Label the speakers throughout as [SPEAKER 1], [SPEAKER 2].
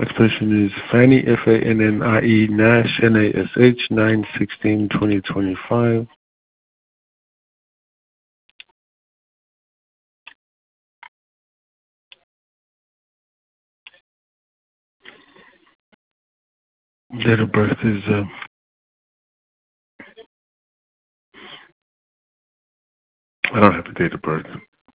[SPEAKER 1] Next patient is Fannie, Fannie, Nash, Nash, 9/16/2025. Date of birth is I don't have the date of birth.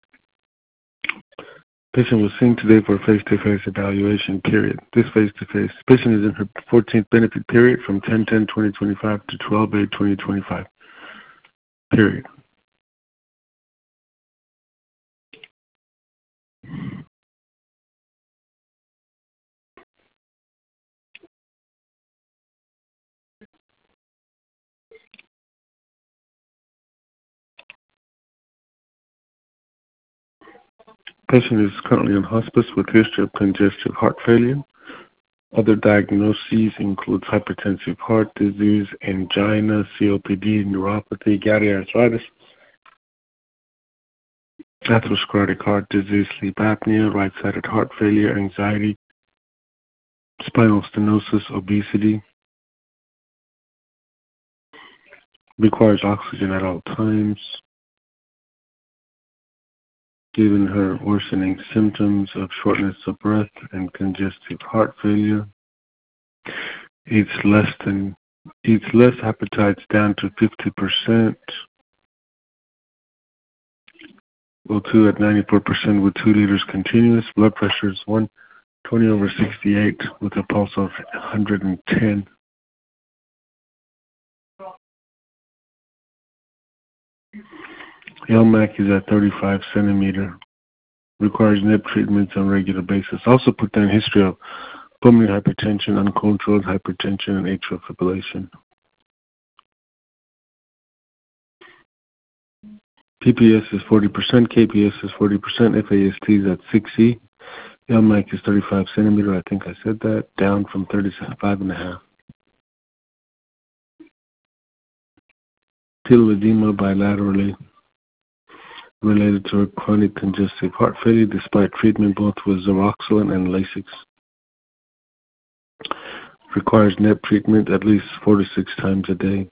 [SPEAKER 1] Patient was seen today for face-to-face evaluation, period. This face-to-face. Patient is in her 14th benefit period from 10/10/2025 to 12/8/2025, period. Patient is currently in hospice with history of congestive heart failure. Other diagnoses include hypertensive heart disease, angina, COPD, neuropathy, gouty arthritis, atherosclerotic heart disease, sleep apnea, right-sided heart failure, anxiety, spinal stenosis, obesity. Requires oxygen at all times. Given her worsening symptoms of shortness of breath and congestive heart failure, eats less, appetites down to 50%, O2 at 94% with 2 liters continuous, blood pressure is 120/68 with a pulse of 110. LMAC is at 35 centimeter. Requires NIP treatments on a regular basis. Also put down history of pulmonary hypertension, uncontrolled hypertension, and atrial fibrillation. PPS is 40%, KPS is 40%, FAST is at 6E. LMAC is 35 centimeter, I think I said that, down from 35.5. Pupil edema bilaterally related to her chronic congestive heart failure despite treatment both with Zeroxolin and Lasix. Requires NEP treatment at least 4 to 6 times a day.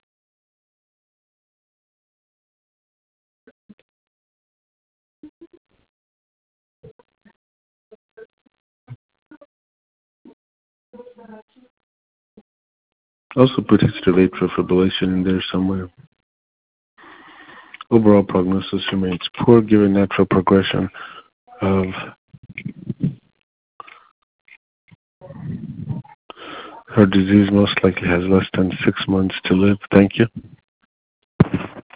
[SPEAKER 1] Also put history of atrial fibrillation in there somewhere. Overall prognosis remains poor given natural progression of her disease. Most likely has less than 6 months to live. Thank you.